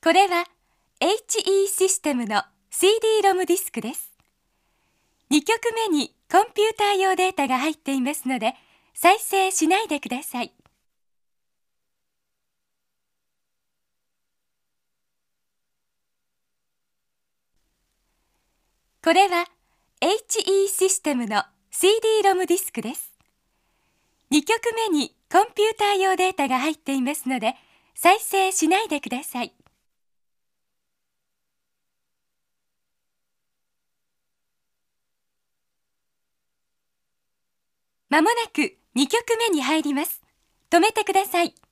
これは HE システムの CD-ROM ディスクです。2曲目にコンピューター用データが入っていますので、再生しないでください。これは HE システムの CD-ROM ディスクです。2曲目にコンピューター用データが入っていますので、再生しないでください。まもなく2曲目に入ります。止めてください。